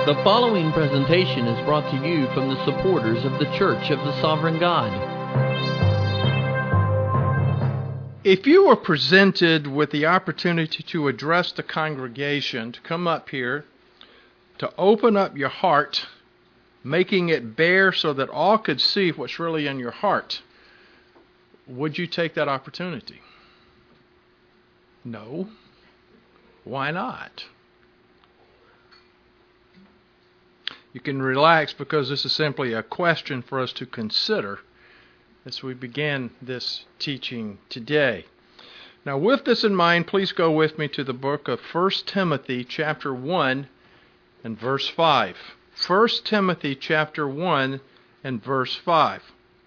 The following presentation is brought to you from the supporters of the Church of the Sovereign God. If you were presented with the opportunity to address the congregation, to come up here, to open up your heart, making it bare so that all could see what's really in your heart, would you take that opportunity? No. Why not? You can relax because this is simply a question for us to consider as we begin this teaching today. Now, with this in mind, please go with me to the book of 1 Timothy chapter 1 and verse 5. 1 Timothy chapter 1 and verse 5.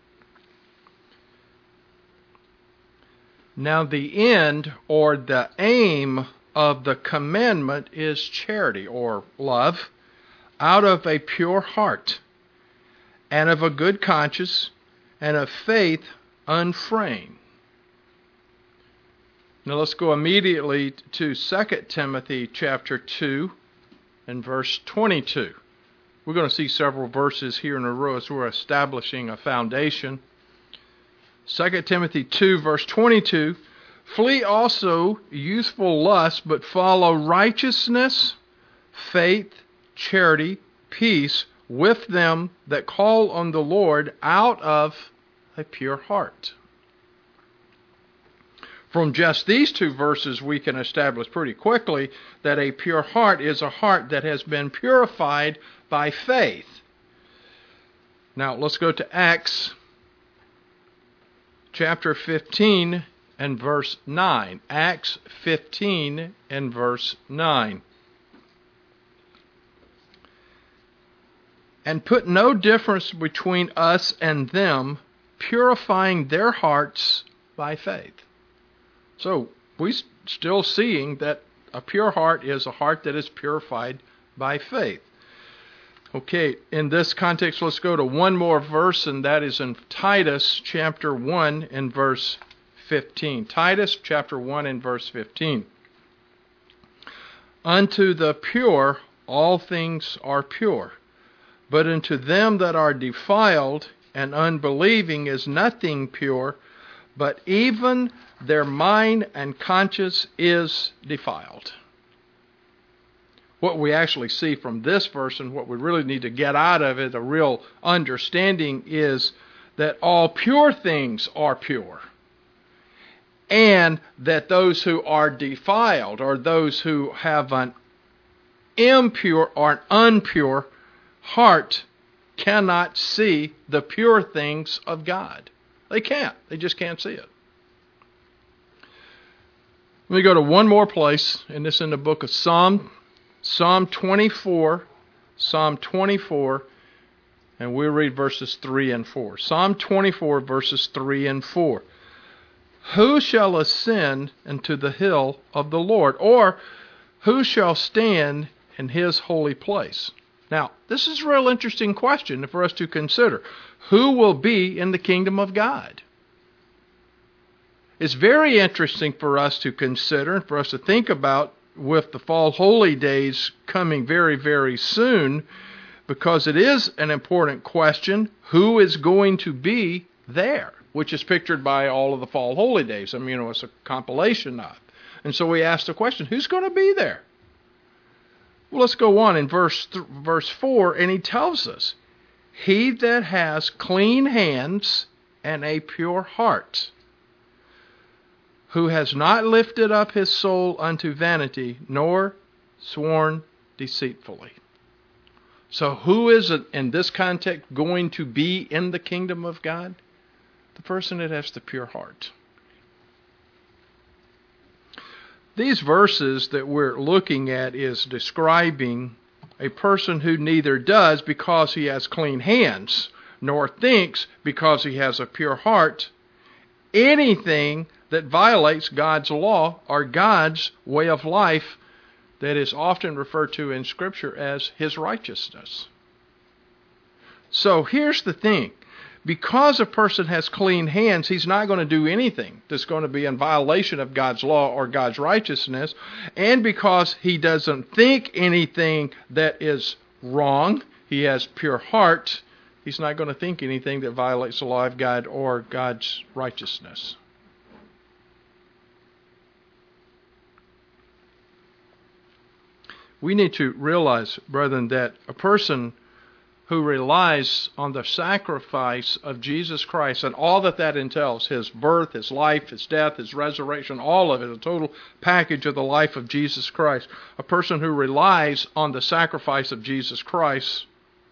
Now, the end or the aim of the commandment is charity or love, out of a pure heart, and of a good conscience, and of faith unfeigned. Now let's go immediately to 2 Timothy chapter 2 and verse 22. We're going to see several verses here in a row as we're establishing a foundation. 2 Timothy 2 verse 22, flee also youthful lust, but follow righteousness, faith, charity, peace with them that call on the Lord out of a pure heart. From just these two verses, we can establish pretty quickly that a pure heart is a heart that has been purified by faith. Now, let's go to Acts chapter 15 and verse 9. Acts 15 and verse 9. And put no difference between us and them, purifying their hearts by faith. So, we're still seeing that a pure heart is a heart that is purified by faith. Okay, in this context, let's go to one more verse, and that is in Titus chapter 1 and verse 15. Titus chapter 1 and verse 15. Unto the pure all things are pure, but unto them that are defiled and unbelieving is nothing pure, but even their mind and conscience is defiled. What we actually see from this verse, and what we really need to get out of it, a real understanding, is that all pure things are pure, and that those who are defiled, or those who have an impure or an unpure heart, cannot see the pure things of God. They can't. They just can't see it. Let me go to one more place, and this in the book of Psalm 24, and we'll read verses 3 and 4. Psalm 24, verses 3 and 4. Who shall ascend into the hill of the Lord, or who shall stand in his holy place? Now, this is a real interesting question for us to consider. Who will be in the kingdom of God? It's very interesting for us to consider and for us to think about with the fall holy days coming very, very soon, because it is an important question. Who is going to be there? Which is pictured by all of the fall holy days. I mean, it's a compilation of. And so we ask the question, who's going to be there? Well, let's go on in verse 4, and he tells us, he that has clean hands and a pure heart, who has not lifted up his soul unto vanity, nor sworn deceitfully. So who is, in this context, going to be in the kingdom of God? The person that has the pure heart. These verses that we're looking at is describing a person who neither does because he has clean hands, nor thinks because he has a pure heart, anything that violates God's law or God's way of life that is often referred to in Scripture as his righteousness. So here's the thing. Because a person has clean hands, he's not going to do anything that's going to be in violation of God's law or God's righteousness. And because he doesn't think anything that is wrong. He has pure heart. He's not going to think anything that violates the law of God or God's righteousness. We need to realize, brethren, that a person who relies on the sacrifice of Jesus Christ and all that that entails, his birth, his life, his death, his resurrection, all of it, a total package of the life of Jesus Christ, a person who relies on the sacrifice of Jesus Christ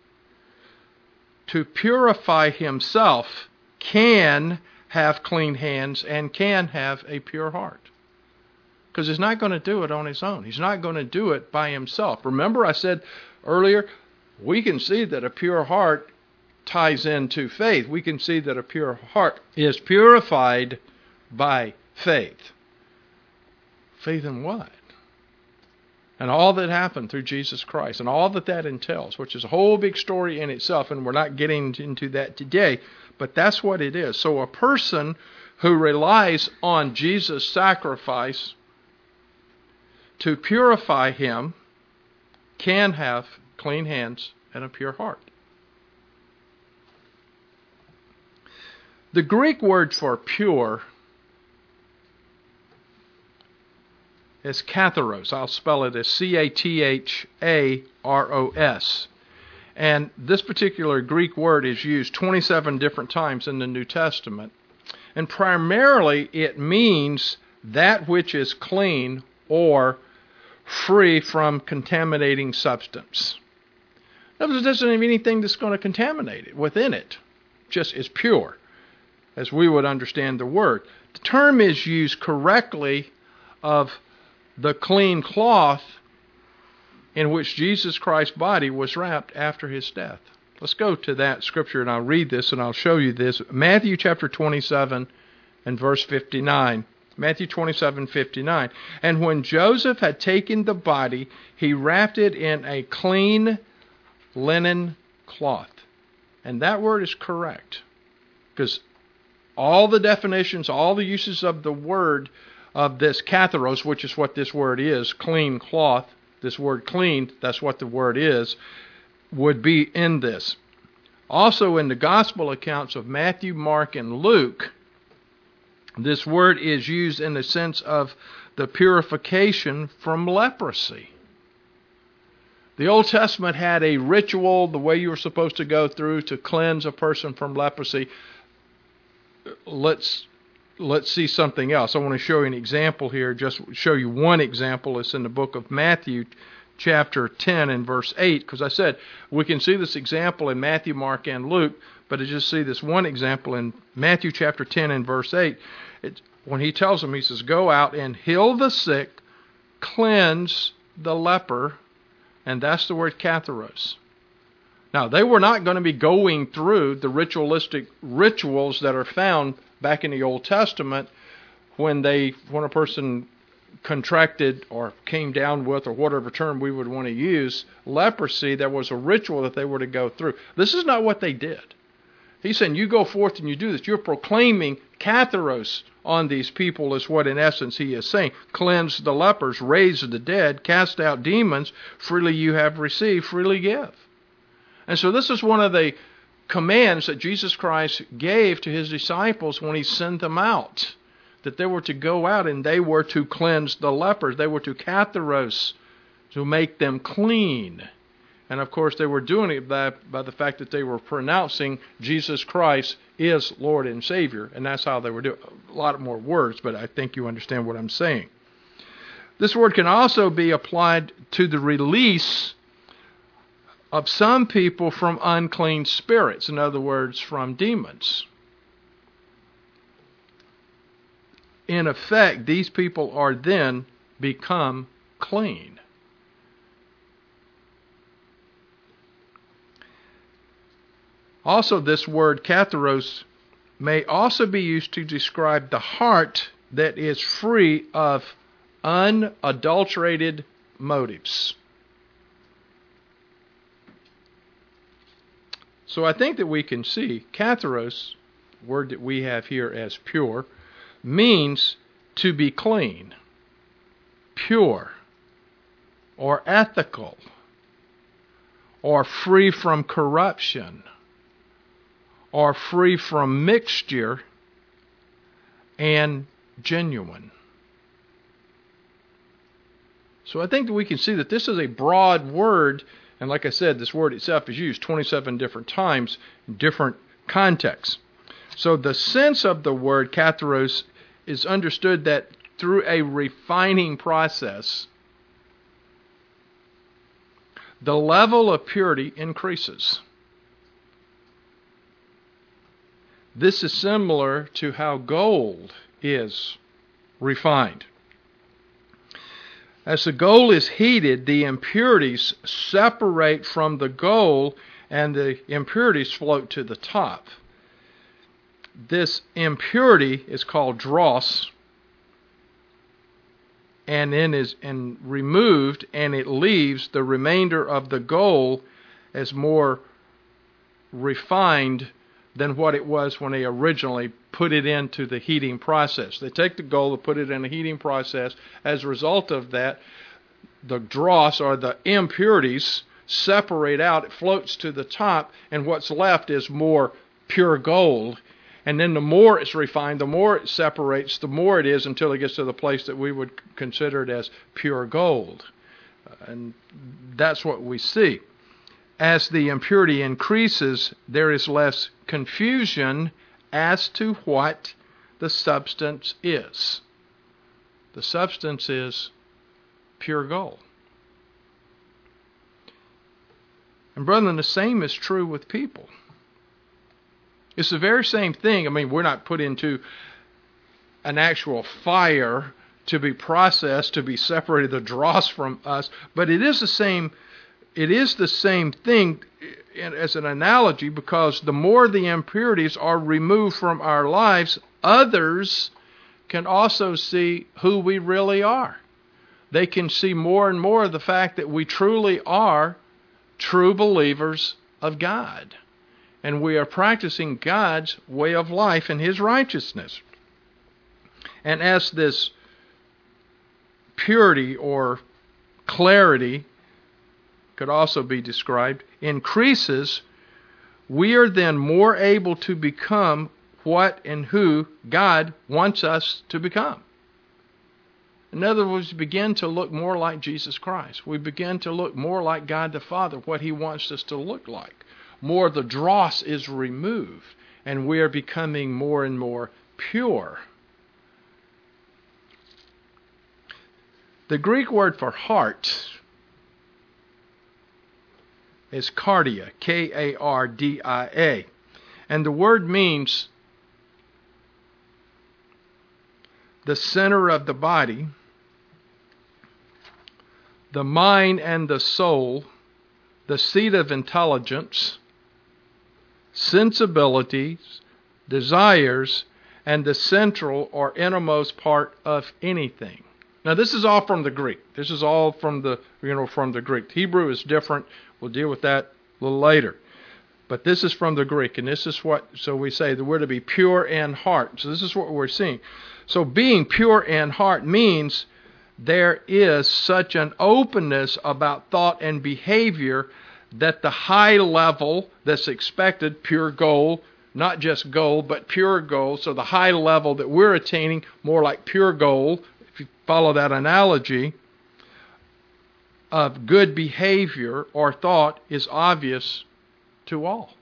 to purify himself can have clean hands and can have a pure heart. Because he's not going to do it on his own. He's not going to do it by himself. Remember I said earlier, we can see that a pure heart ties into faith. We can see that a pure heart is purified by faith. Faith in what? And all that happened through Jesus Christ and all that that entails, which is a whole big story in itself, and we're not getting into that today, but that's what it is. So a person who relies on Jesus' sacrifice to purify him can have clean hands and a pure heart. The Greek word for pure is katharos. I'll spell it as C-A-T-H-A-R-O-S. And this particular Greek word is used 27 different times in the New Testament. And primarily it means that which is clean or free from contaminating substance. In other words, it doesn't have anything that's going to contaminate it within it. Just it's pure, as we would understand the word. The term is used correctly of the clean cloth in which Jesus Christ's body was wrapped after his death. Let's go to that scripture and I'll read this and I'll show you this. Matthew chapter 27 and verse 59. Matthew 27:59. And when Joseph had taken the body, he wrapped it in a clean linen cloth. And that word is correct. Because all the definitions, all the uses of the word of this katharos, which is what this word is, clean cloth, this word clean, that's what the word is, would be in this. Also in the gospel accounts of Matthew, Mark, and Luke, this word is used in the sense of the purification from leprosy. The Old Testament had a ritual, the way you were supposed to go through to cleanse a person from leprosy. Let's see something else. I want to show you an example here, just show you one example. It's in the book of Matthew, chapter 10 and verse 8, because I said we can see this example in Matthew, Mark, and Luke, but I just see this one example in Matthew chapter 10 and verse 8. When he tells them, he says, go out and heal the sick, cleanse the leper, and that's the word katharos. Now, they were not going to be going through the ritualistic rituals that are found back in the Old Testament when a person contracted or came down with, or whatever term we would want to use, leprosy. There was a ritual that they were to go through. This is not what they did. He's saying, you go forth and you do this. You're proclaiming katharos on these people is what in essence he is saying. Cleanse the lepers, raise the dead, cast out demons, freely you have received, freely give. And so this is one of the commands that Jesus Christ gave to his disciples when he sent them out. That they were to go out and they were to cleanse the lepers. They were to katharos, to make them clean. And of course they were doing it by the fact that they were pronouncing Jesus Christ is Lord and Savior. And that's how they were doing it. A lot more words, but I think you understand what I'm saying. This word can also be applied to the release of some people from unclean spirits. In other words, from demons. In effect, these people are then become clean. Also, this word katharos may also be used to describe the heart that is free of unadulterated motives. So I think that we can see katharos, word that we have here as pure, means to be clean, pure, or ethical, or free from corruption, or free from mixture, and genuine. So I think that we can see that this is a broad word, and like I said, this word itself is used 27 different times in different contexts. So the sense of the word katharos is understood that through a refining process, the level of purity increases. This is similar to how gold is refined. As the gold is heated, the impurities separate from the gold and the impurities float to the top. This impurity is called dross, and then is removed, and it leaves the remainder of the gold as more refined than what it was when they originally put it into the heating process. They take the gold and put it in the heating process. As a result of that, the dross, or the impurities, separate out. It floats to the top, and what's left is more pure gold. And then the more it's refined, the more it separates, the more it is, until it gets to the place that we would consider it as pure gold. And that's what we see. As the impurity increases, there is less confusion as to what the substance is. The substance is pure gold. And brethren, the same is true with people. It's the very same thing. I mean, we're not put into an actual fire to be processed, to be separated, the dross from us, but it is the same. It is the same thing as an analogy, because the more the impurities are removed from our lives, others can also see who we really are. They can see more and more of the fact that we truly are true believers of God. And we are practicing God's way of life and His righteousness. And as this purity or clarity could also be described, increases, we are then more able to become what and who God wants us to become. In other words, we begin to look more like Jesus Christ. We begin to look more like God the Father, what He wants us to look like. More of the dross is removed, and we are becoming more and more pure. The Greek word for heart is kardia, K-A-R-D-I-A. And the word means the center of the body, the mind and the soul, the seat of intelligence, sensibilities, desires, and the central or innermost part of anything. Now, this is all from the Greek. This is all from the Greek. Hebrew is different. We'll deal with that a little later. But this is from the Greek, and this is what, so we say that we're to be pure in heart. So this is what we're seeing. So being pure in heart means there is such an openness about thought and behavior that the high level that's expected, pure gold, not just gold, but pure gold, so the high level that we're attaining, more like pure gold, if you follow that analogy, of good behavior or thought is obvious to all.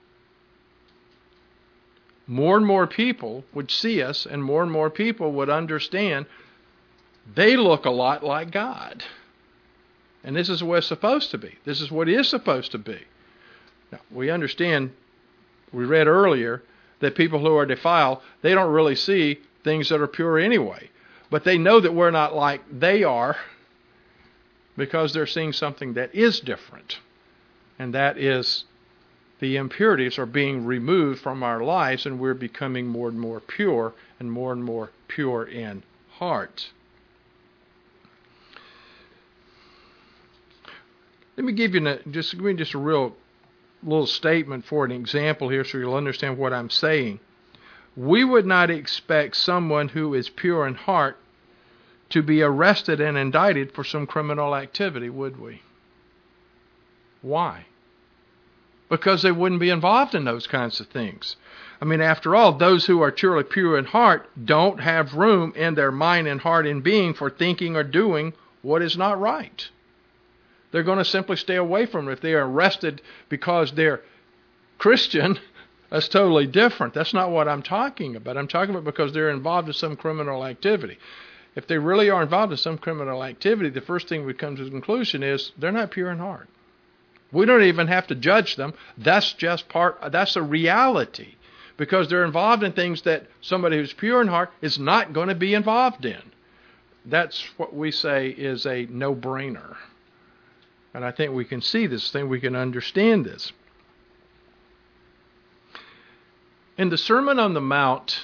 More and more people would see us, and more people would understand they look a lot like God. And this is what it's supposed to be. This is what it is supposed to be. Now, we understand, we read earlier, that people who are defiled, they don't really see things that are pure anyway. But they know that we're not like they are, because they're seeing something that is different. And that is the impurities are being removed from our lives, and we're becoming more and more pure in heart. Let me give you just a real little statement for an example here so you'll understand what I'm saying. We would not expect someone who is pure in heart to be arrested and indicted for some criminal activity, would we? Why? because they wouldn't be involved in those kinds of things. I mean, after all, those who are truly pure in heart don't have room in their mind and heart and being for thinking or doing what is not right. They're going to simply stay away from it. If they are arrested because they're Christian, that's totally different. That's not what I'm talking about. I'm talking about because they're involved in some criminal activity. If they really are involved in some criminal activity, the first thing we come to the conclusion is they're not pure in heart. We don't even have to judge them. That's a reality. Because they're involved in things that somebody who's pure in heart is not going to be involved in. That's what we say is a no-brainer. And I think we can see this thing, we can understand this. In the Sermon on the Mount,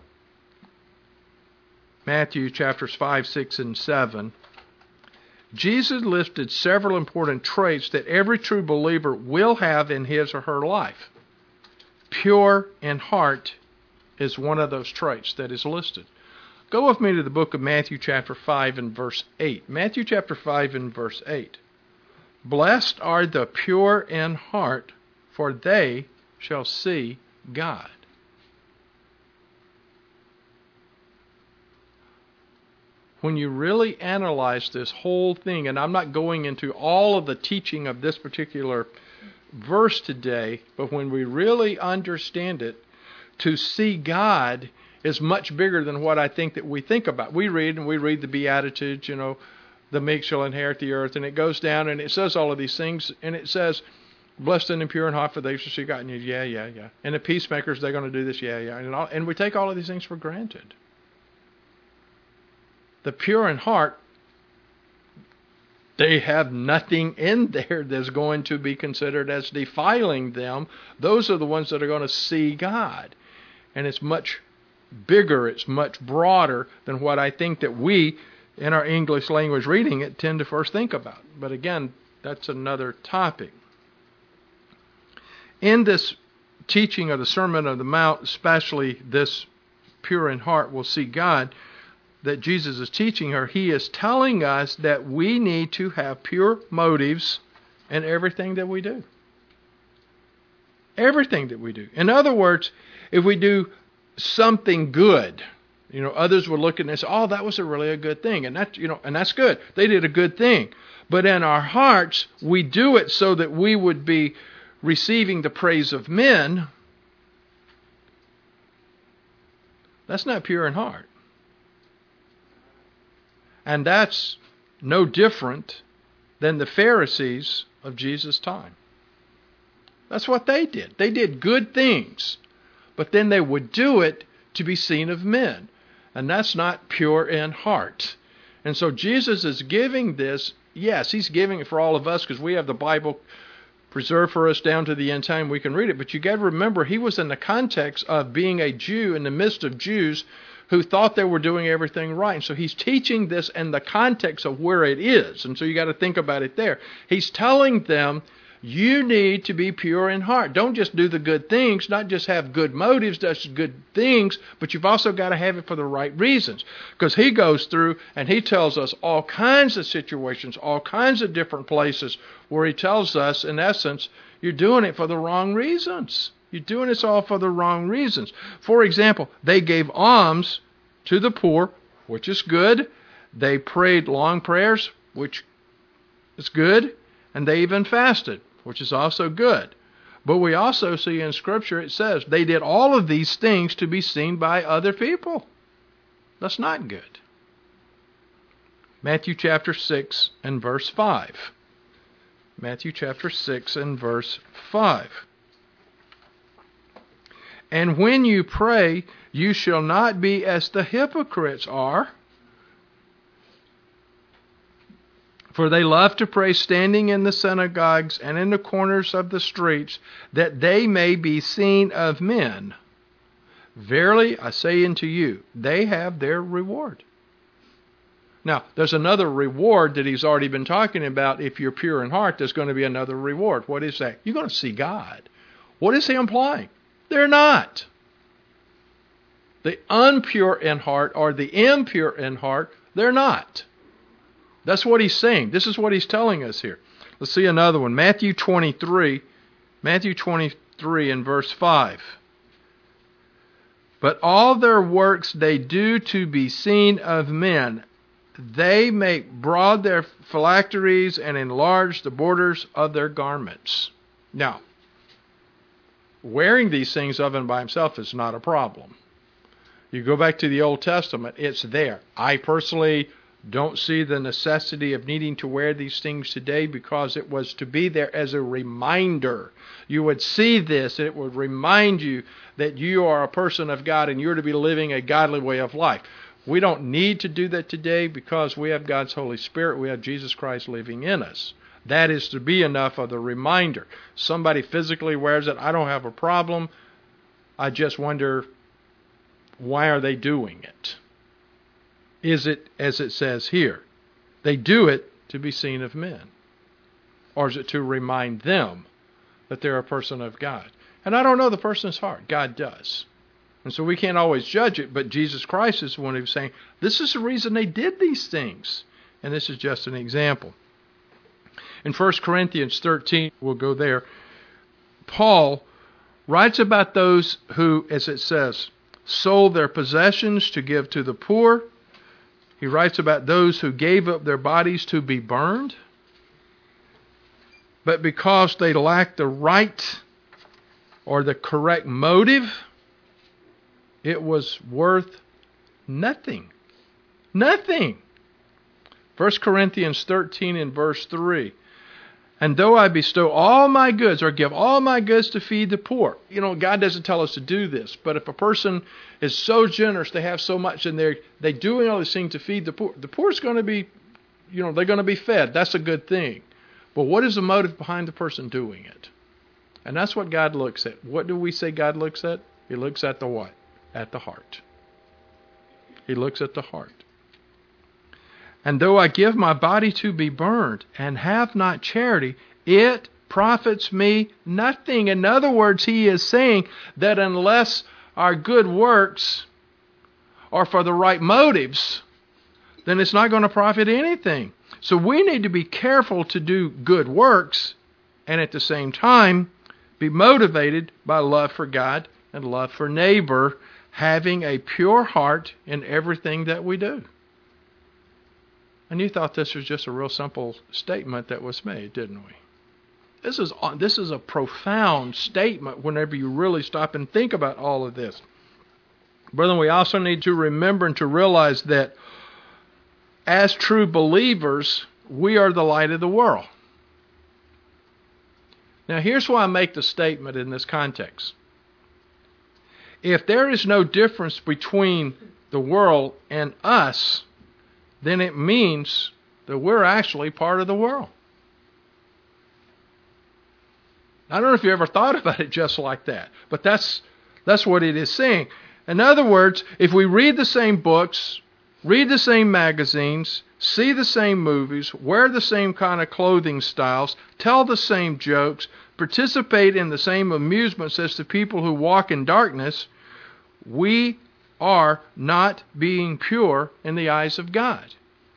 Matthew chapters 5, 6, and 7, Jesus listed several important traits that every true believer will have in his or her life. Pure in heart is one of those traits that is listed. Go with me to the book of Matthew chapter 5 and verse 8. Matthew chapter 5 and verse 8. Blessed are the pure in heart, for they shall see God. When you really analyze this whole thing, and I'm not going into all of the teaching of this particular verse today, but when we really understand it, to see God is much bigger than what I think that we think about. We read the Beatitudes, the meek shall inherit the earth, and it goes down and it says all of these things, and it says, blessed and pure in heart, for they shall see God. And yeah. And the peacemakers, they're going to do this, yeah. And we take all of these things for granted. The pure in heart, they have nothing in there that's going to be considered as defiling them. Those are the ones that are going to see God. And it's much bigger, it's much broader than what I think that we, in our English language reading it, tend to first think about. But again, that's another topic. In this teaching of the Sermon on the Mount, especially this pure in heart will see God, that Jesus is teaching her, he is telling us that we need to have pure motives in everything that we do. Everything that we do. In other words, if we do something good, others will look at it and say, oh, that was really a good thing. And that's good. They did a good thing. But in our hearts, we do it so that we would be receiving the praise of men. That's not pure in heart. And that's no different than the Pharisees of Jesus' time. That's what they did. They did good things, but then they would do it to be seen of men. And that's not pure in heart. And so Jesus is giving this, yes, he's giving it for all of us because we have the Bible preserved for us down to the end time. We can read it. But you got to remember, he was in the context of being a Jew in the midst of Jews who thought they were doing everything right. And so he's teaching this in the context of where it is. And so you got to think about it there. He's telling them, you need to be pure in heart. Don't just do the good things, not just have good motives, just good things, but you've also got to have it for the right reasons. Because he goes through and he tells us all kinds of situations, all kinds of different places where he tells us, in essence, you're doing it for the wrong reasons. You're doing this all for the wrong reasons. For example, they gave alms to the poor, which is good. They prayed long prayers, which is good. And they even fasted, which is also good. But we also see in Scripture it says they did all of these things to be seen by other people. That's not good. Matthew chapter 6 and verse 5. Matthew chapter 6 and verse 5. And when you pray, you shall not be as the hypocrites are, for they love to pray standing in the synagogues and in the corners of the streets, that they may be seen of men. Verily, I say unto you, they have their reward. Now, there's another reward that he's already been talking about. If you're pure in heart, there's going to be another reward. What is that? You're going to see God. What is he implying? They're not. The unpure in heart or the impure in heart, they're not. That's what he's saying. This is what he's telling us here. Let's see another one. Matthew 23 Matthew 23 and verse 5. But all their works they do to be seen of men. They make broad their phylacteries and enlarge the borders of their garments. Now, wearing these things of and by himself is not a problem. You go back to the Old Testament, it's there. I personally don't see the necessity of needing to wear these things today because it was to be there as a reminder. You would see this, and it would remind you that you are a person of God and you're to be living a godly way of life. We don't need to do that today because we have God's Holy Spirit. We have Jesus Christ living in us. That is to be enough of the reminder. Somebody physically wears it, I don't have a problem. I just wonder, why are they doing it? Is it as it says here? They do it to be seen of men. Or is it to remind them that they're a person of God? And I don't know the person's heart. God does. And so we can't always judge it, but Jesus Christ is the one who's saying, this is the reason they did these things. And this is just an example. In 1 Corinthians 13, we'll go there, Paul writes about those who, as it says, sold their possessions to give to the poor. He writes about those who gave up their bodies to be burned. But because they lacked the right or the correct motive, it was worth nothing. Nothing. 1 Corinthians 13 and verse 3. And though I bestow all my goods or give all my goods to feed the poor. You know, God doesn't tell us to do this. But if a person is so generous, they have so much and they're doing all these things to feed the poor is going to be, they're going to be fed. That's a good thing. But what is the motive behind the person doing it? And that's what God looks at. What do we say God looks at? He looks at the what? At the heart. He looks at the heart. And though I give my body to be burned and have not charity, it profits me nothing. In other words, he is saying that unless our good works are for the right motives, then it's not going to profit anything. So we need to be careful to do good works and at the same time be motivated by love for God and love for neighbor, having a pure heart in everything that we do. And you thought this was just a real simple statement that was made, didn't we? This is a profound statement whenever you really stop and think about all of this. Brethren, we also need to remember and to realize that as true believers, we are the light of the world. Now, here's why I make the statement in this context. If there is no difference between the world and us, then it means that we're actually part of the world. I don't know if you ever thought about it just like that, but that's what it is saying. In other words, if we read the same books, read the same magazines, see the same movies, wear the same kind of clothing styles, tell the same jokes, participate in the same amusements as the people who walk in darkness, we are not being pure in the eyes of God.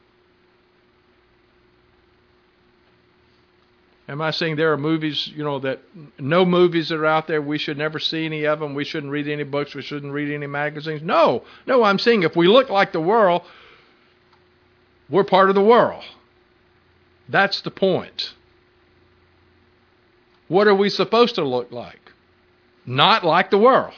Am I saying there are movies, that no movies that are out there, we should never see any of them, we shouldn't read any books, we shouldn't read any magazines? No, I'm saying if we look like the world, we're part of the world. That's the point. What are we supposed to look like? Not like the world.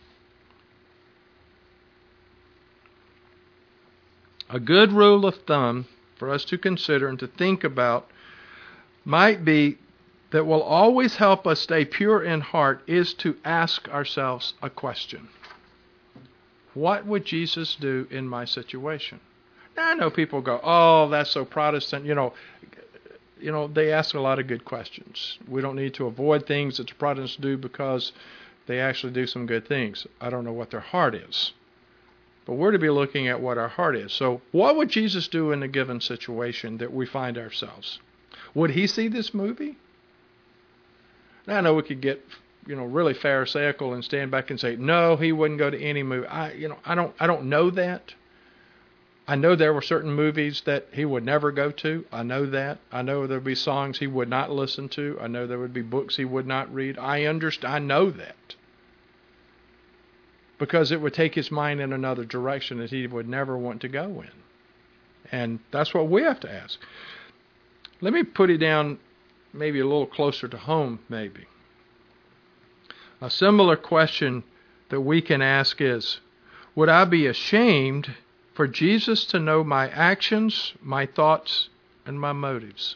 A good rule of thumb for us to consider and to think about might be that will always help us stay pure in heart is to ask ourselves a question. What would Jesus do in my situation? Now, I know people go, oh, that's so Protestant. They ask a lot of good questions. We don't need to avoid things that the Protestants do because they actually do some good things. I don't know what their heart is. But we're to be looking at what our heart is. So what would Jesus do in a given situation that we find ourselves? Would he see this movie? Now, I know we could get, really pharisaical and stand back and say, no, he wouldn't go to any movie. I don't know that. I know there were certain movies that he would never go to. I know that. I know there would be songs he would not listen to. I know there would be books he would not read. I understand. I know that. Because it would take his mind in another direction that he would never want to go in. And that's what we have to ask. Let me put it down maybe a little closer to home, maybe. A similar question that we can ask is, would I be ashamed for Jesus to know my actions, my thoughts, and my motives?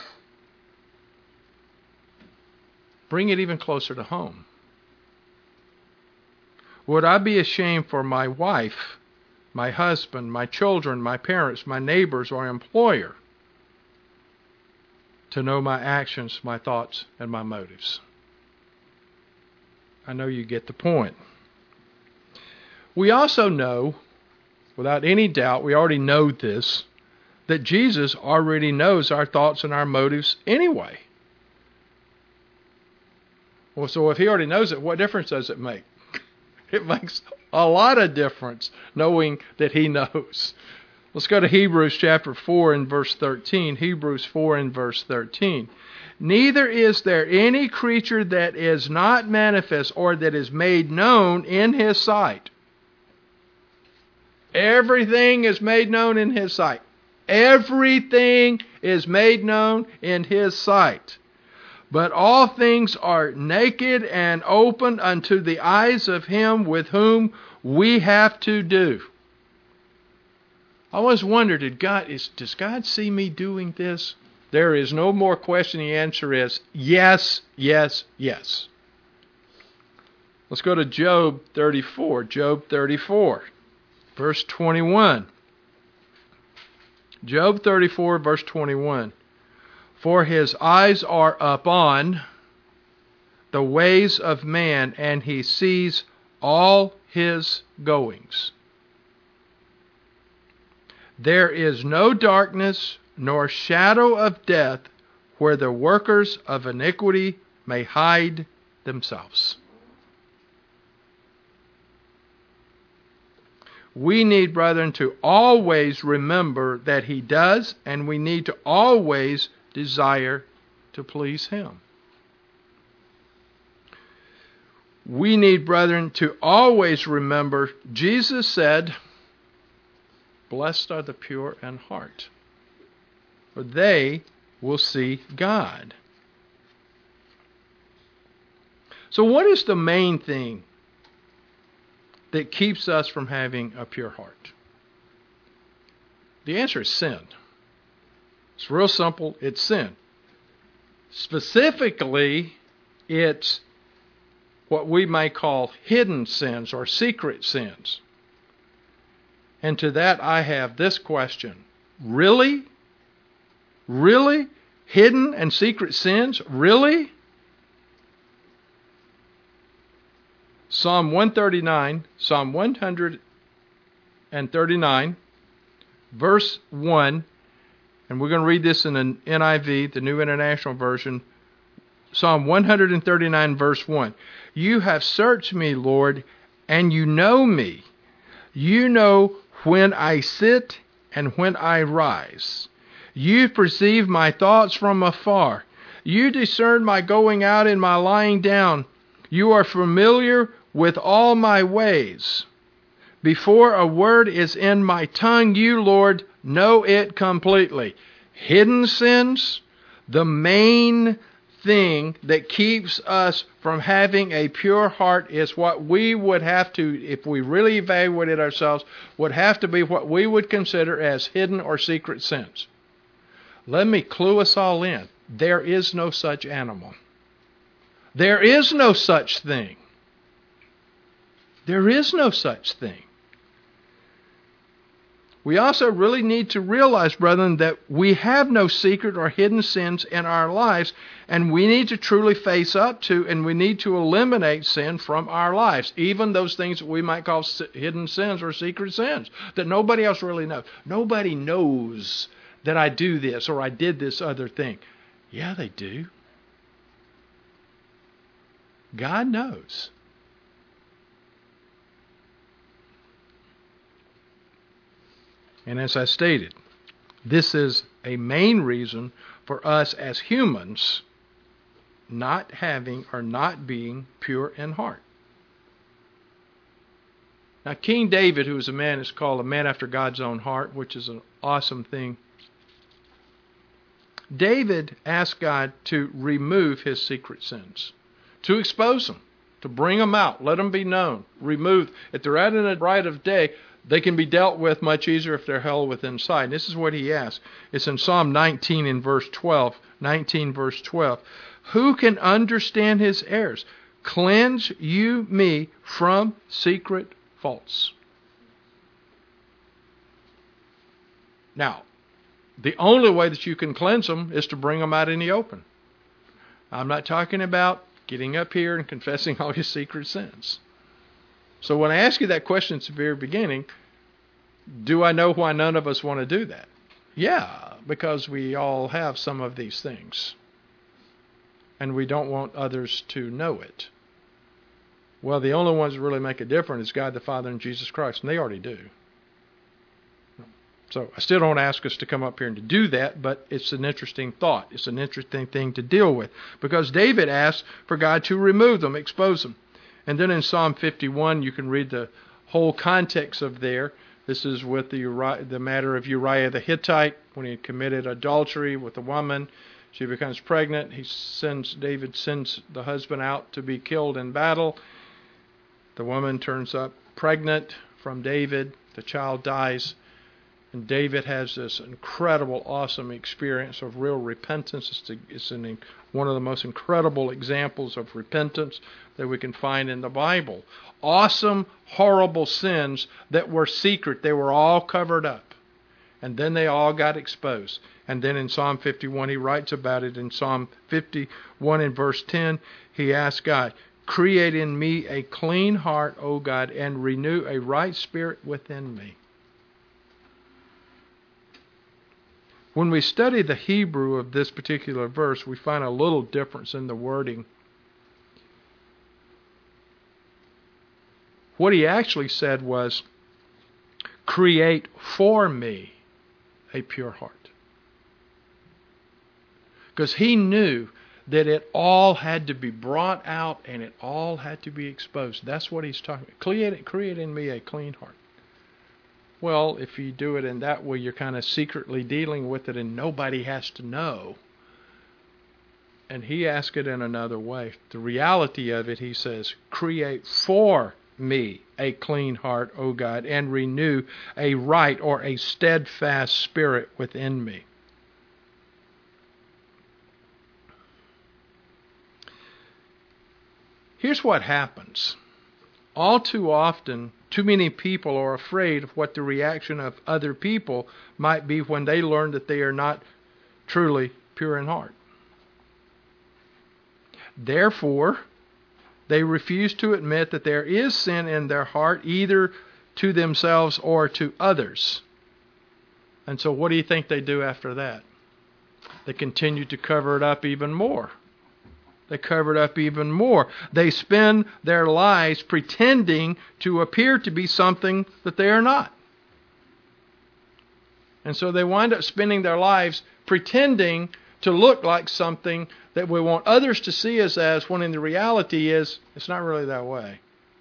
Bring it even closer to home. Would I be ashamed for my wife, my husband, my children, my parents, my neighbors, or employer to know my actions, my thoughts, and my motives? I know you get the point. We also know, without any doubt, we already know this, that Jesus already knows our thoughts and our motives anyway. Well, so if he already knows it, what difference does it make? It makes a lot of difference knowing that he knows. Let's go to Hebrews chapter 4 and verse 13. Hebrews 4 and verse 13. Neither is there any creature that is not manifest or that is made known in his sight. Everything is made known in his sight. Everything is made known in his sight. But all things are naked and open unto the eyes of him with whom we have to do. I always wondered, does God see me doing this? There is no more question. The answer is yes, yes, yes. Let's go to Job 34. Job 34, verse 21. Job 34, verse 21. For his eyes are upon the ways of man, and he sees all his goings. There is no darkness nor shadow of death where the workers of iniquity may hide themselves. We need, brethren, to always remember that he does, and we need to always desire to please him. We need, brethren, to always remember Jesus said, blessed are the pure in heart, for they will see God. So what is the main thing that keeps us from having a pure heart? The answer is sin. It's real simple. It's sin. Specifically, it's what we might call hidden sins or secret sins. And to that I have this question. Really? Really? Hidden and secret sins? Really? Psalm 139, verse 1, and we're going to read this in the NIV, the New International Version. Psalm 139, verse 1. You have searched me, Lord, and you know me. You know when I sit and when I rise. You perceive my thoughts from afar. You discern my going out and my lying down. You are familiar with all my ways. Before a word is in my tongue, you, Lord, know it completely. Hidden sins, the main thing that keeps us from having a pure heart is what we would have to, if we really evaluated ourselves, would have to be what we would consider as hidden or secret sins. Let me clue us all in. There is no such animal. There is no such thing. There is no such thing. We also really need to realize, brethren, that we have no secret or hidden sins in our lives, and we need to truly face up to, and we need to eliminate sin from our lives, even those things that we might call hidden sins or secret sins that nobody else really knows. Nobody knows that I do this or I did this other thing. Yeah, they do. God knows. And as I stated, this is a main reason for us as humans not having or not being pure in heart. Now, King David, who is a man, is called a man after God's own heart, which is an awesome thing. David asked God to remove his secret sins, to expose them, to bring them out, let them be known, remove. If they're out in the light of day, they can be dealt with much easier if they're held within sight. And this is what he asked. It's in Psalm 19 in verse 12. 19 verse 12. Who can understand his errors? Cleanse you me from secret faults. Now, the only way that you can cleanse them is to bring them out in the open. I'm not talking about getting up here and confessing all your secret sins. So when I ask you that question at the very beginning, do I know why none of us want to do that? Yeah, because we all have some of these things. And we don't want others to know it. Well, the only ones that really make a difference is God the Father and Jesus Christ, and they already do. So I still don't ask us to come up here and to do that, but it's an interesting thought. It's an interesting thing to deal with. Because David asked for God to remove them, expose them. And then in Psalm 51, you can read the whole context of there. This is with the matter of Uriah the Hittite, when he committed adultery with a woman. She becomes pregnant. David sends the husband out to be killed in battle. The woman turns up pregnant from David. The child dies. And David has this incredible, awesome experience of real repentance. It's one of the most incredible examples of repentance that we can find in the Bible. Awesome, horrible sins that were secret. They were all covered up. And then they all got exposed. And then in Psalm 51, he writes about it. In Psalm 51 in verse 10, he asks God, create in me a clean heart, O God, and renew a right spirit within me. When we study the Hebrew of this particular verse, we find a little difference in the wording. What he actually said was, create for me a pure heart. Because he knew that it all had to be brought out and it all had to be exposed. That's what he's talking about. Create in me a clean heart. Well, if you do it in that way, you're kind of secretly dealing with it and nobody has to know. And he asked it in another way. The reality of it, he says, create for me a clean heart, O God, and renew a right or a steadfast spirit within me. Here's what happens. All too often, too many people are afraid of what the reaction of other people might be when they learn that they are not truly pure in heart. Therefore, they refuse to admit that there is sin in their heart, either to themselves or to others. And so what do you think they do after that? They continue to cover it up even more. They cover it up even more. They spend their lives pretending to appear to be something that they are not. And so they wind up spending their lives pretending to look like something that we want others to see us as, when in the reality is, it's not really that way.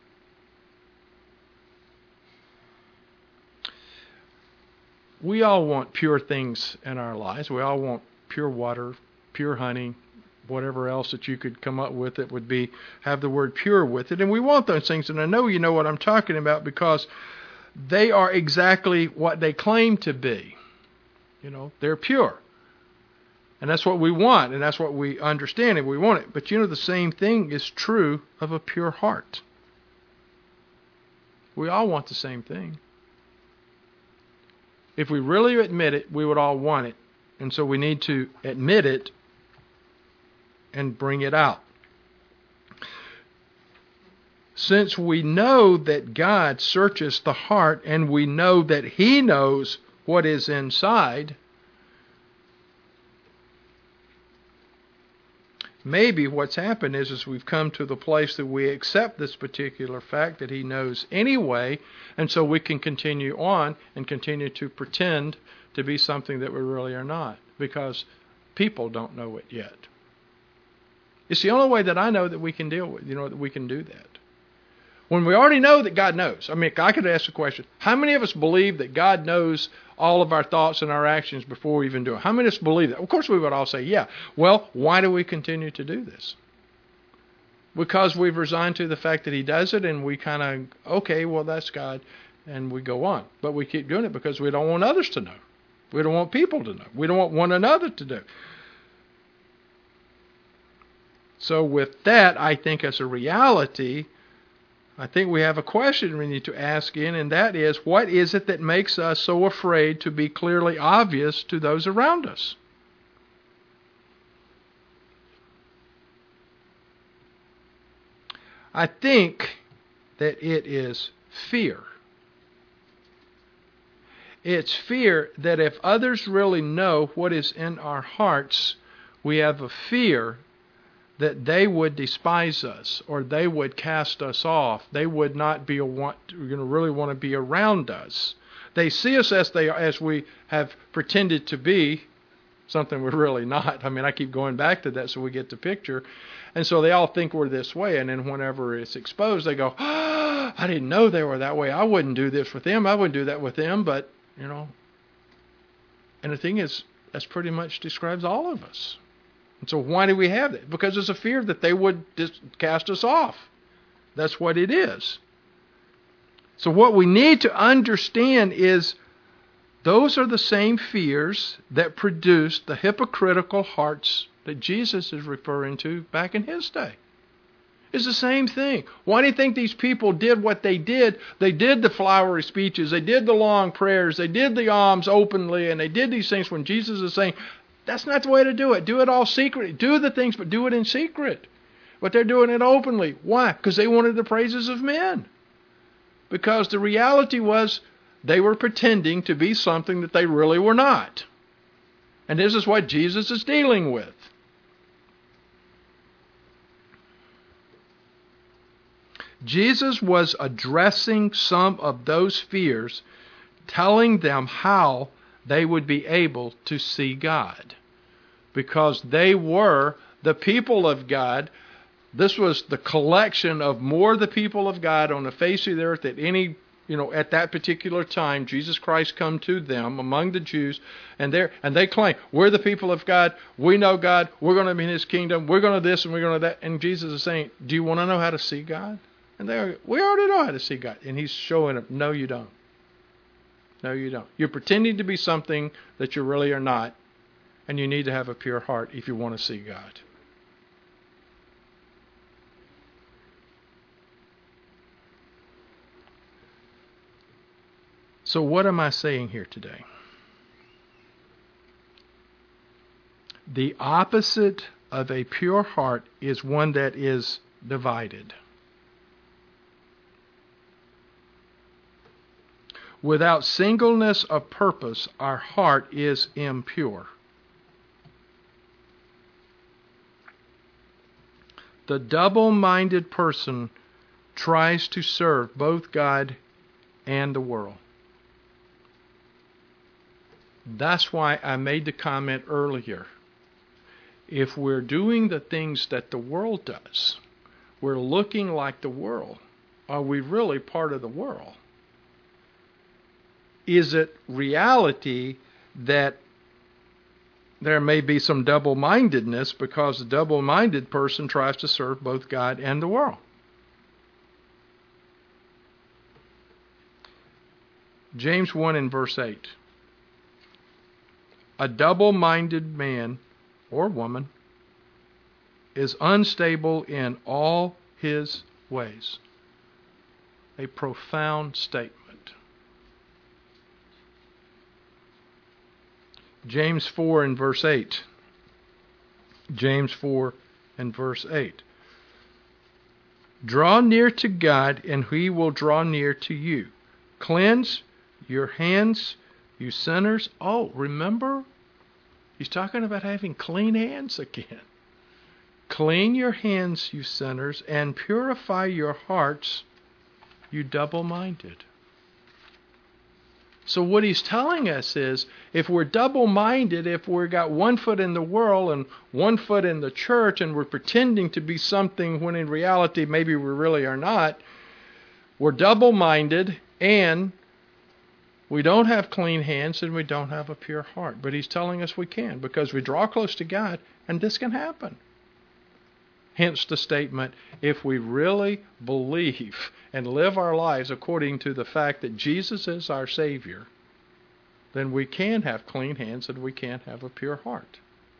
We all want pure things in our lives. We all want pure water, pure honey, whatever else that you could come up with that would have the word pure with it. And we want those things. And I know you know what I'm talking about, because they are exactly what they claim to be. You know, they're pure. And that's what we want, and that's what we understand, and we want it. But you know, the same thing is true of a pure heart. We all want the same thing. If we really admit it, we would all want it. And so we need to admit it and bring it out. Since we know that God searches the heart, and we know that He knows what is inside, maybe what's happened is we've come to the place that we accept this particular fact that he knows anyway, and so we can continue on and continue to pretend to be something that we really are not, because people don't know it yet. It's the only way that I know that we can deal with, that we can do that. When we already know that God knows. I mean, I could ask the question, how many of us believe that God knows all of our thoughts and our actions before we even do it? How many of us believe that? Of course we would all say, yeah. Well, why do we continue to do this? Because we've resigned to the fact that he does it, and we kind of, okay, well, that's God, and we go on. But we keep doing it because we don't want others to know. We don't want people to know. We don't want one another to do. So with that, I think as a reality, I think we have a question we need to ask and that is, what is it that makes us so afraid to be clearly obvious to those around us? I think that it is fear. It's fear that if others really know what is in our hearts, we have a fear that they would despise us or they would cast us off. They would not be really want to be around us. They see us as we have pretended to be, something we're really not. I mean, I keep going back to that so we get the picture. And so they all think we're this way, and then whenever it's exposed, they go, oh, I didn't know they were that way. I wouldn't do this with them. I wouldn't do that with them, but, And the thing is, that's pretty much describes all of us. And so why do we have that? Because there's a fear that they would just cast us off. That's what it is. So what we need to understand is those are the same fears that produced the hypocritical hearts that Jesus is referring to back in his day. It's the same thing. Why do you think these people did what they did? They did the flowery speeches. They did the long prayers. They did the alms openly. And they did these things when Jesus is saying, that's not the way to do it. Do it all secretly. Do the things, but do it in secret. But they're doing it openly. Why? Because they wanted the praises of men. Because the reality was they were pretending to be something that they really were not. And this is what Jesus is dealing with. Jesus was addressing some of those fears, telling them how they would be able to see God. Because they were the people of God. This was the collection of more the people of God on the face of the earth at any, at that particular time. Jesus Christ come to them among the Jews, and they claim, we're the people of God, we know God, we're going to be in his kingdom, we're going to this and we're going to that. And Jesus is saying, do you want to know how to see God? And they are, we already know how to see God. And he's showing them, no, you don't. No, you don't. You're pretending to be something that you really are not, and you need to have a pure heart if you want to see God. So what am I saying here today? The opposite of a pure heart is one that is divided. Without singleness of purpose, our heart is impure. The double-minded person tries to serve both God and the world. That's why I made the comment earlier. If we're doing the things that the world does, we're looking like the world, are we really part of the world? Is it reality that there may be some double-mindedness because the double-minded person tries to serve both God and the world? James 1 and verse 8. A double-minded man or woman is unstable in all his ways. A profound statement. James 4 and verse 8. James 4 and verse 8. Draw near to God, and he will draw near to you. Cleanse your hands, you sinners. Oh, remember? He's talking about having clean hands again. Clean your hands, you sinners, and purify your hearts, you double-minded. So what he's telling us is, if we're double-minded, if we've got one foot in the world and one foot in the church, and we're pretending to be something when in reality maybe we really are not, we're double-minded and we don't have clean hands and we don't have a pure heart. But he's telling us we can, because we draw close to God and this can happen. Hence the statement, if we really believe and live our lives according to the fact that Jesus is our Savior, then we can have clean hands and we can have a pure heart.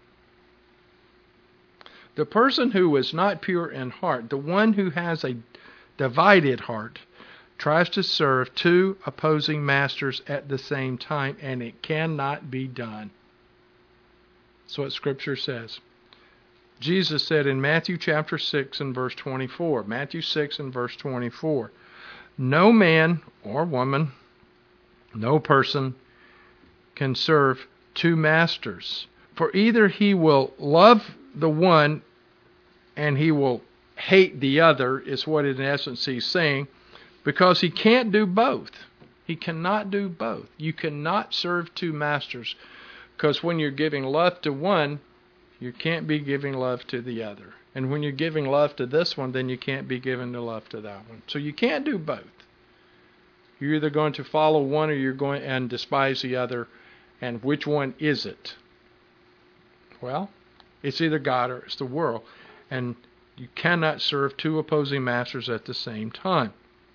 The person who is not pure in heart, the one who has a divided heart, tries to serve two opposing masters at the same time, and it cannot be done. That's what Scripture says. Jesus said in Matthew chapter 6 and verse 24, Matthew 6 and verse 24, no man or woman, no person can serve two masters. For either he will love the one and he will hate the other, is what in essence he's saying, because he can't do both. He cannot do both. You cannot serve two masters, because when you're giving love to one, you can't be giving love to the other. And when you're giving love to this one, then you can't be giving the love to that one. So you can't do both. You're either going to follow one or you're going and despise the other. And which one is it? Well, it's either God or it's the world. And you cannot serve two opposing masters at the same time.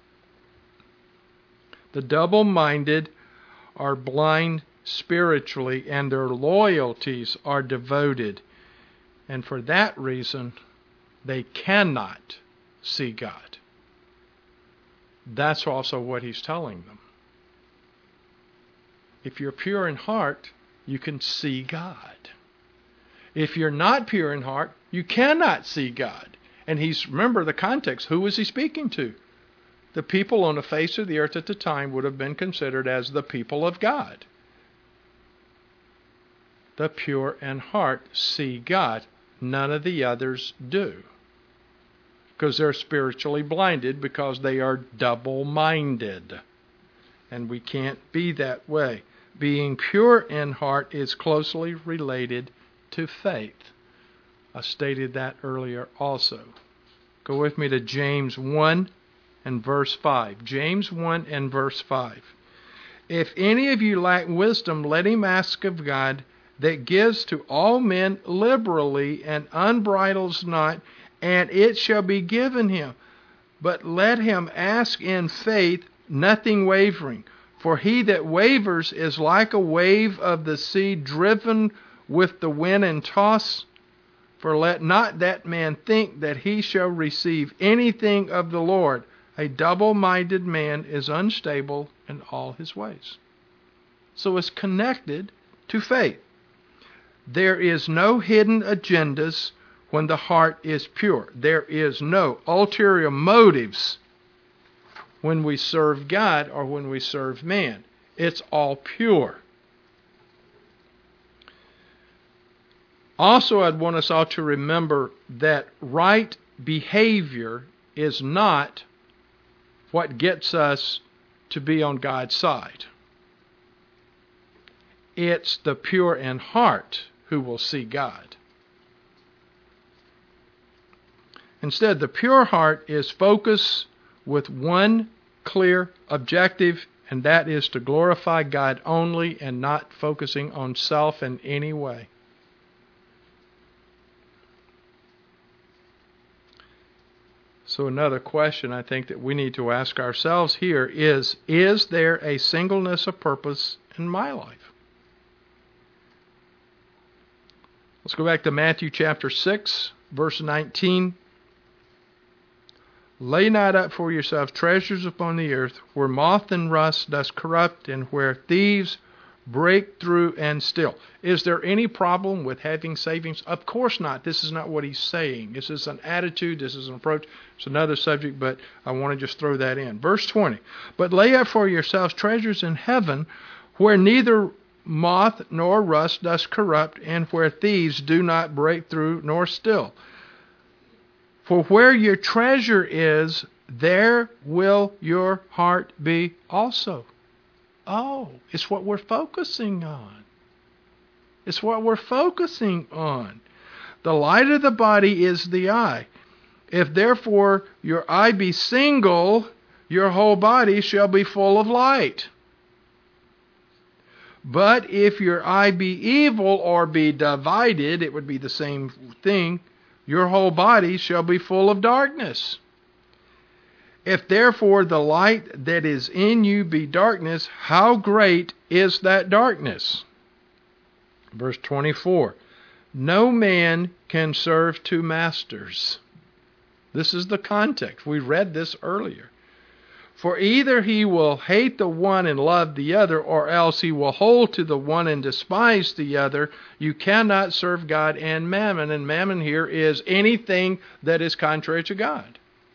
The double-minded are blind spiritually, and their loyalties are devoted. And for that reason, they cannot see God. That's also what he's telling them. If you're pure in heart, you can see God. If you're not pure in heart, you cannot see God. And remember the context. Who was he speaking to? The people on the face of the earth at the time would have been considered as the people of God. The pure in heart see God. None of the others do, because they're spiritually blinded, because they are double-minded. And we can't be that way. Being pure in heart is closely related to faith. I stated that earlier also. Go with me to James 1 and verse 5. James 1 and verse 5. If any of you lack wisdom, let him ask of God, that gives to all men liberally and unbridles not, and it shall be given him. But let him ask in faith, nothing wavering. For he that wavers is like a wave of the sea, driven with the wind and tossed. For let not that man think that he shall receive anything of the Lord. A double-minded man is unstable in all his ways. So it's connected to faith. There is no hidden agendas when the heart is pure. There is no ulterior motives when we serve God or when we serve man. It's all pure. Also, I'd want us all to remember that right behavior is not what gets us to be on God's side. It's the pure in heart who will see God. Instead, the pure heart is focused with one clear objective, and that is to glorify God only and not focusing on self in any way. So another question I think that we need to ask ourselves here is there a singleness of purpose in my life? Let's go back to Matthew chapter 6, verse 19. Lay not up for yourselves treasures upon the earth, where moth and rust does corrupt, and where thieves break through and steal. Is there any problem with having savings? Of course not. This is not what he's saying. This is an attitude. This is an approach. It's another subject, but I want to just throw that in. Verse 20. But lay up for yourselves treasures in heaven, where neither moth nor rust does corrupt, and where thieves do not break through nor steal. For where your treasure is, there will your heart be also. Oh, it's what we're focusing on. It's what we're focusing on. The light of the body is the eye. If therefore your eye be single, your whole body shall be full of light. But if your eye be evil or be divided, it would be the same thing, your whole body shall be full of darkness. If therefore the light that is in you be darkness, how great is that darkness? Verse 24, no man can serve two masters. This is the context. We read this earlier. For either he will hate the one and love the other, or else he will hold to the one and despise the other. You cannot serve God and mammon. And mammon here is anything that is contrary to God.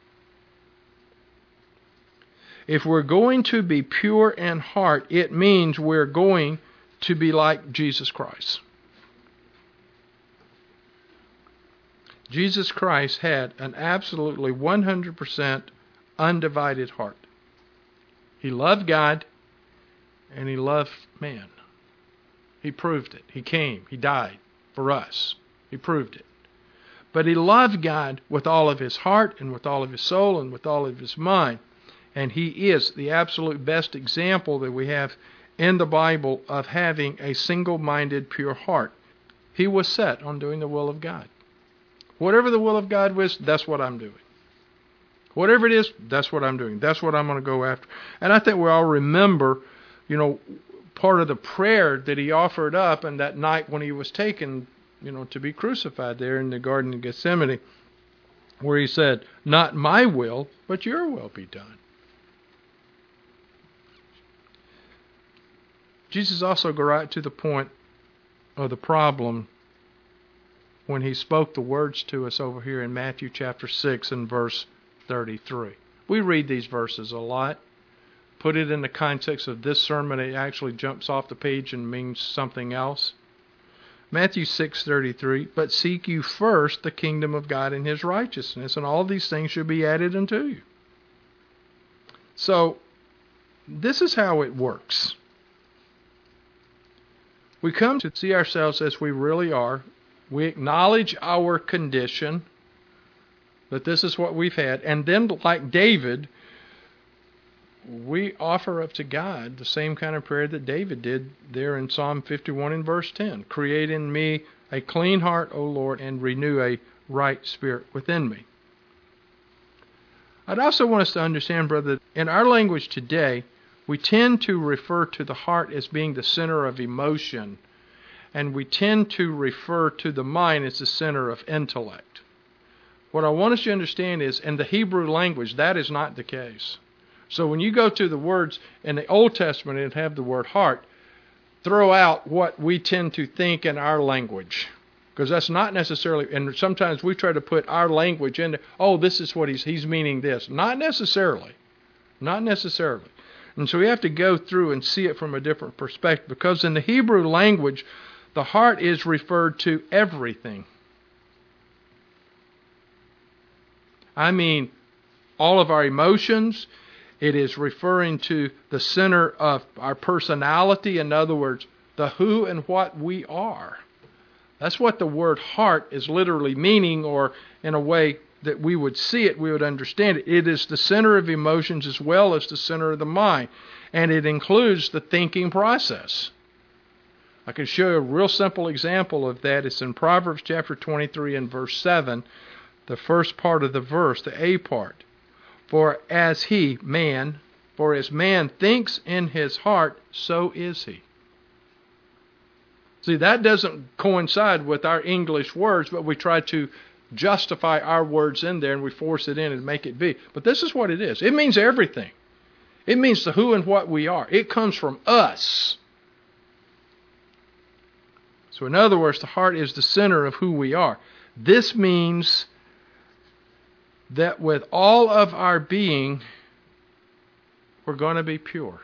If we're going to be pure in heart, it means we're going to be like Jesus Christ. Jesus Christ had an absolutely 100% undivided heart. He loved God and he loved man. He proved it. He came. He died for us. He proved it. But he loved God with all of his heart and with all of his soul and with all of his mind. And he is the absolute best example that we have in the Bible of having a single-minded, pure heart. He was set on doing the will of God. Whatever the will of God was, that's what I'm doing. Whatever it is, that's what I'm doing. That's what I'm going to go after. And I think we all remember, part of the prayer that he offered up on that night when he was taken, to be crucified there in the Garden of Gethsemane, where he said, not my will, but your will be done. Jesus also got right to the point of the problem when he spoke the words to us over here in Matthew chapter 6 and verse 33. We read these verses a lot. Put it in the context of this sermon, it actually jumps off the page and means something else. Matthew 6:33, but seek you first the kingdom of God and his righteousness, and all these things should be added unto you. So, this is how it works. We come to see ourselves as we really are. We acknowledge our condition, that this is what we've had. And then, like David, we offer up to God the same kind of prayer that David did there in Psalm 51 and verse 10. Create in me a clean heart, O Lord, and renew a right spirit within me. I'd also want us to understand, brother, in our language today, we tend to refer to the heart as being the center of emotion, and we tend to refer to the mind as the center of intellect. What I want us to understand is, in the Hebrew language, that is not the case. So when you go to the words in the Old Testament and have the word heart, throw out what we tend to think in our language. Because that's not necessarily, and sometimes we try to put our language in there, oh, this is what he's meaning this. Not necessarily. Not necessarily. And so we have to go through and see it from a different perspective. Because in the Hebrew language, the heart is referred to everything. I mean, all of our emotions. It is referring to the center of our personality. In other words, the who and what we are. That's what the word heart is literally meaning, or in a way that we would see it, we would understand it. It is the center of emotions as well as the center of the mind. And it includes the thinking process. I can show you a real simple example of that. It's in Proverbs chapter 23 and verse 7, the first part of the verse, the A part. For as man thinks in his heart, so is he. See, that doesn't coincide with our English words, but we try to justify our words in there and we force it in and make it be. But this is what it is. It means everything. It means the who and what we are. It comes from us. So in other words, the heart is the center of who we are. This means that with all of our being, we're going to be pure.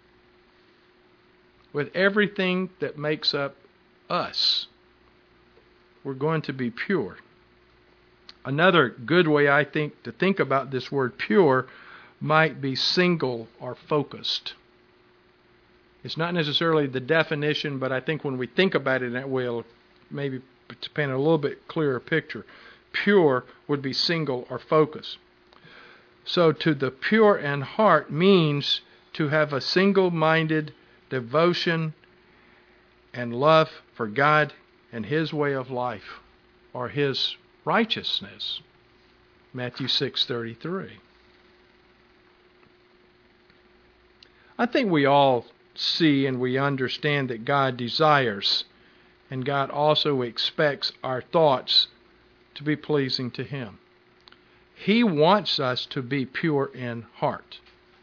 With everything that makes up us, we're going to be pure. Another good way, I think, to think about this word pure might be single or focused. It's not necessarily the definition, but I think when we think about it in that way, it'll maybe paint a little bit clearer picture. Pure would be single or focused. So to the pure in heart means to have a single-minded devotion and love for God and His way of life, or His righteousness. Matthew 6:33. I think we all see and we understand that God desires and God also expects our thoughts to be pleasing to Him. He wants us to be pure in heart.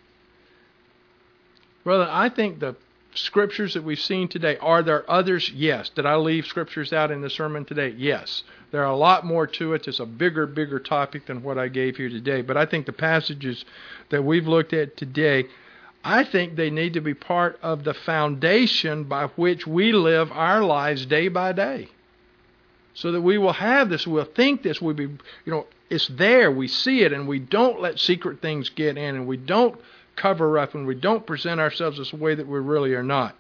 Brother, I think the scriptures that we've seen today, are there others? Yes. Did I leave scriptures out in the sermon today? Yes. There are a lot more to it. It's a bigger topic than what I gave here today. But I think the passages that we've looked at today, I think they need to be part of the foundation by which we live our lives day by day. So that we will have this, we'll think this, we'll be, it's there, we see it, and we don't let secret things get in, and we don't cover up, and we don't present ourselves as a way that we really are not.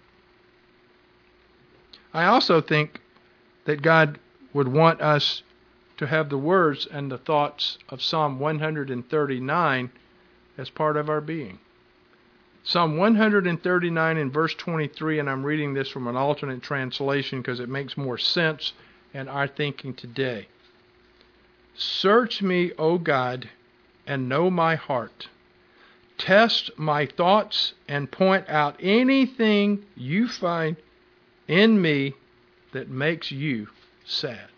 I also think that God would want us to have the words and the thoughts of Psalm 139 as part of our being. Psalm 139 in verse 23, and I'm reading this from an alternate translation because it makes more sense in our thinking today. Search me, O God, and know my heart. Test my thoughts and point out anything you find in me that makes you sad.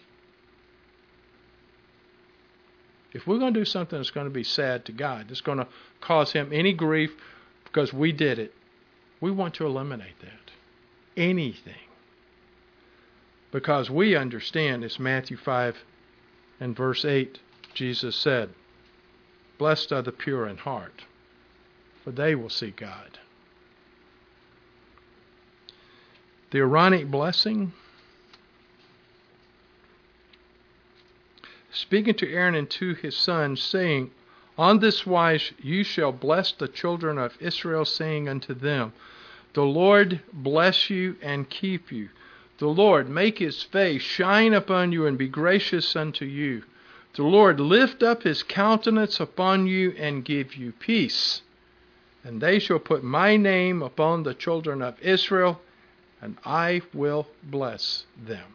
If we're going to do something that's going to be sad to God, that's going to cause Him any grief because we did it, we want to eliminate that. Anything. Because we understand, as Matthew 5 and verse 8, Jesus said, blessed are the pure in heart, for they will see God. The Aaronic blessing, speaking to Aaron and to his sons, saying, on this wise you shall bless the children of Israel, saying unto them, the Lord bless you and keep you. The Lord make His face shine upon you and be gracious unto you. The Lord lift up His countenance upon you and give you peace. And they shall put my name upon the children of Israel, and I will bless them.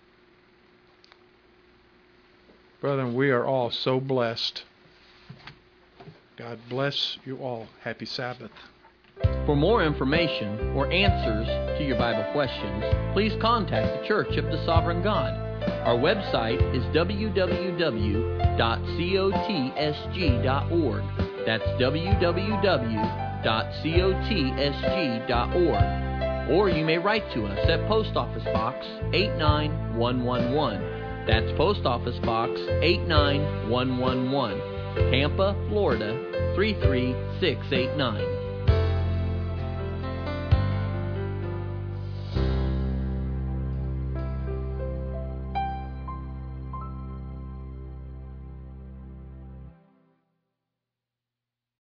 Brethren, we are all so blessed. God bless you all. Happy Sabbath. For more information or answers to your Bible questions, please contact the Church of the Sovereign God. Our website is www.cotsg.org. That's www.cotsg.org. Or you may write to us at Post Office Box 89111. That's Post Office Box 89111, Tampa, Florida 33689.